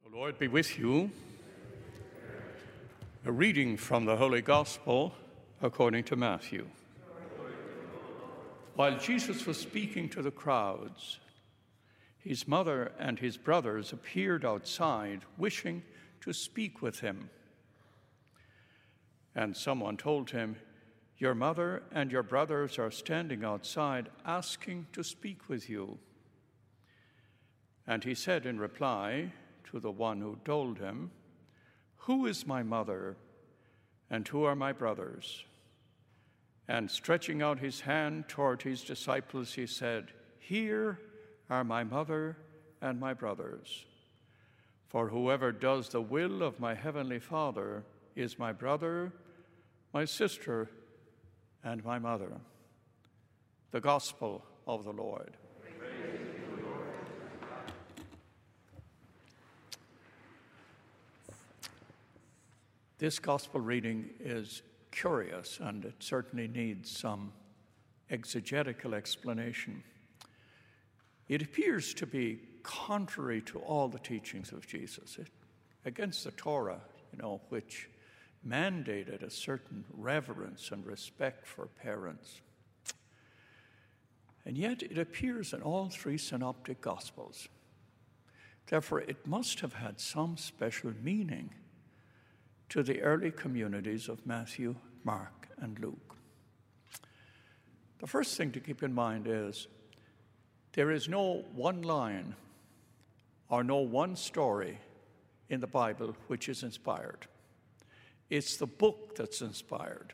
The Lord be with you. A reading from the Holy Gospel according to Matthew. While Jesus was speaking to the crowds, his mother and his brothers appeared outside, wishing to speak with him. And someone told him, "Your mother and your brothers are standing outside, asking to speak with you." And he said in reply to the one who told him, "Who is my mother and who are my brothers?" And stretching out his hand toward his disciples, he said, "Here are my mother and my brothers. For whoever does the will of my heavenly Father is my brother, my sister, and my mother." The Gospel of the Lord. This gospel reading is curious, and it certainly needs some exegetical explanation. It appears to be contrary to all the teachings of Jesus, against the Torah, which mandated a certain reverence and respect for parents. And yet it appears in all three synoptic gospels. Therefore, it must have had some special meaning to the early communities of Matthew, Mark, and Luke. The first thing to keep in mind is there is no one line or no one story in the Bible which is inspired. It's the book that's inspired.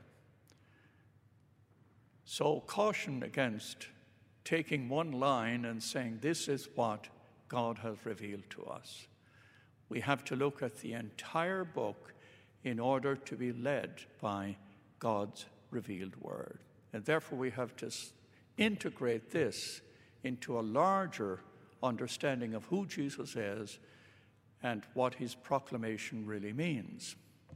So caution against taking one line and saying, this is what God has revealed to us. We have to look at the entire book in order to be led by God's revealed word. And therefore we have to integrate this into a larger understanding of who Jesus is and what his proclamation really means.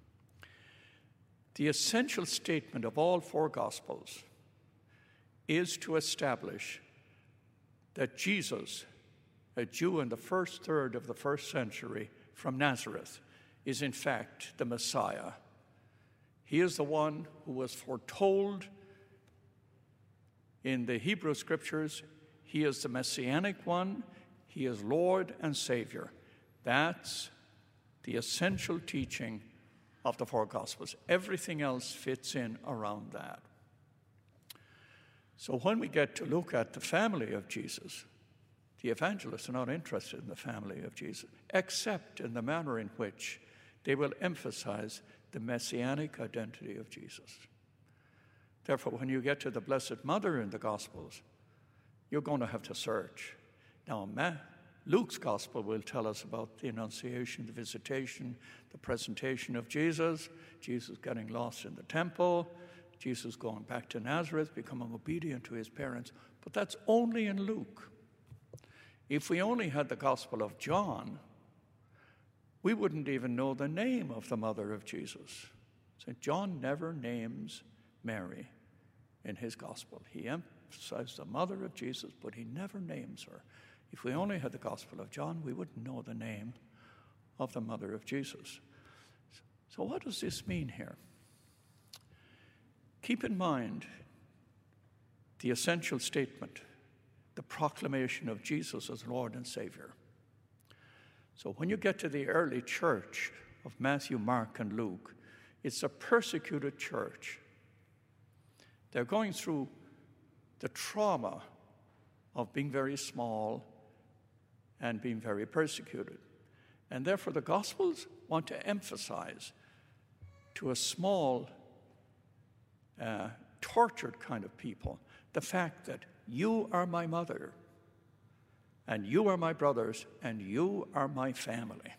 The essential statement of all four Gospels is to establish that Jesus, a Jew in the first third of the first century from Nazareth, is in fact the Messiah. He is the one who was foretold in the Hebrew Scriptures. He is the Messianic one. He is Lord and Savior. That's the essential teaching of the four Gospels. Everything else fits in around that. So when we get to look at the family of Jesus, the evangelists are not interested in the family of Jesus, except in the manner in which they will emphasize the messianic identity of Jesus. Therefore, when you get to the Blessed Mother in the Gospels, you're going to have to search. Now, Luke's Gospel will tell us about the Annunciation, the visitation, the presentation of Jesus, Jesus getting lost in the temple, Jesus going back to Nazareth, becoming obedient to his parents. But that's only in Luke. If we only had the Gospel of John, we wouldn't even know the name of the mother of Jesus. St. John never names Mary in his Gospel. He emphasizes the mother of Jesus, but he never names her. If we only had the Gospel of John, we wouldn't know the name of the mother of Jesus. So what does this mean here? Keep in mind the essential statement, the proclamation of Jesus as Lord and Savior. So when you get to the early church of Matthew, Mark, and Luke, it's a persecuted church. They're going through the trauma of being very small and being very persecuted. And therefore the Gospels want to emphasize to a small, tortured kind of people the fact that you are my mother, and you are my brothers, and you are my family.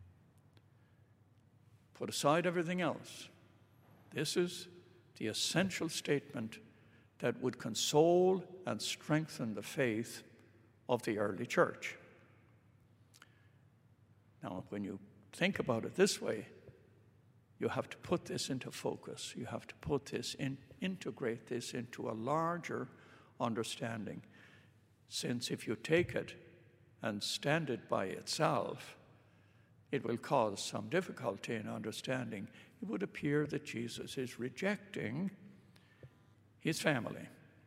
Put aside everything else. This is the essential statement that would console and strengthen the faith of the early church. Now, when you think about it this way, you have to put this into focus. You have to put this integrate this into a larger understanding. Since if you take it and stand it by itself, it will cause some difficulty in understanding. It would appear that Jesus is rejecting his family.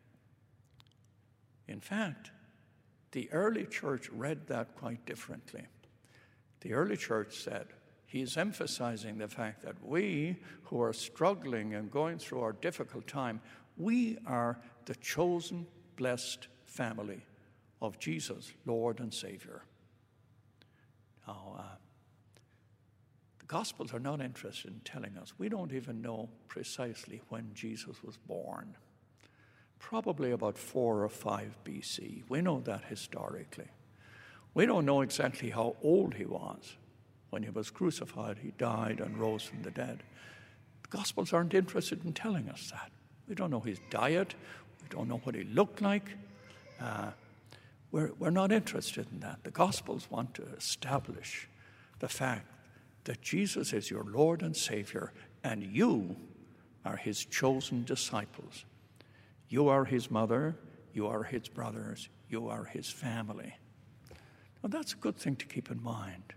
In fact, the early church read that quite differently. The early church said, he's emphasizing the fact that we who are struggling and going through our difficult time, we are the chosen, blessed family of Jesus, Lord and Savior. Now, the Gospels are not interested in telling us. We don't even know precisely when Jesus was born. Probably about 4 or 5 BC. We know that historically. We don't know exactly how old he was. When he was crucified, he died and rose from the dead. The Gospels aren't interested in telling us that. We don't know his diet. We don't know what he looked like. We're not interested in that. The Gospels want to establish the fact that Jesus is your Lord and Savior, and you are his chosen disciples. You are his mother, you are his brothers, you are his family. Now that's a good thing to keep in mind.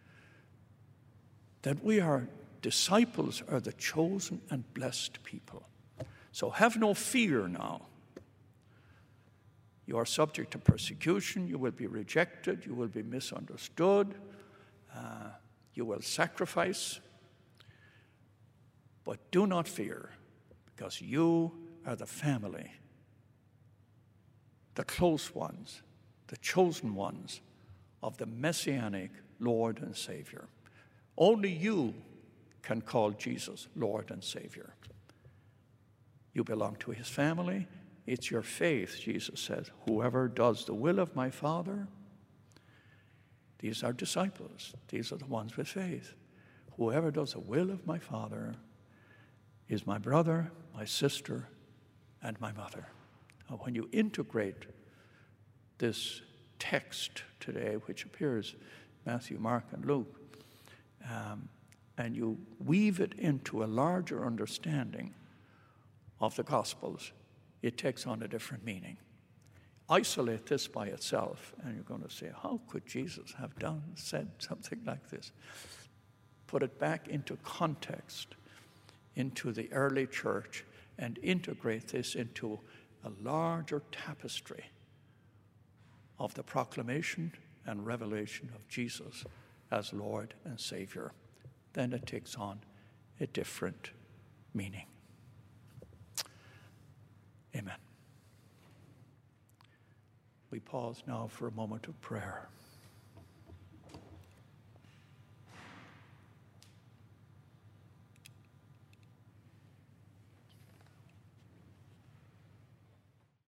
That we are disciples, are the chosen and blessed people. So have no fear now. You are subject to persecution, you will be rejected, you will be misunderstood, you will sacrifice. But do not fear, because you are the family, the close ones, the chosen ones of the Messianic Lord and Savior. Only you can call Jesus Lord and Savior. You belong to his family. It's your faith, Jesus says. Whoever does the will of my Father, these are disciples. These are the ones with faith. Whoever does the will of my Father is my brother, my sister, and my mother. Now, when you integrate this text today, which appears Matthew, Mark, and Luke, and you weave it into a larger understanding of the Gospels, it takes on a different meaning. Isolate this by itself, and you're going to say, how could Jesus have said something like this? Put it back into context, into the early church, and integrate this into a larger tapestry of the proclamation and revelation of Jesus as Lord and Savior. Then it takes on a different meaning. Amen. We pause now for a moment of prayer.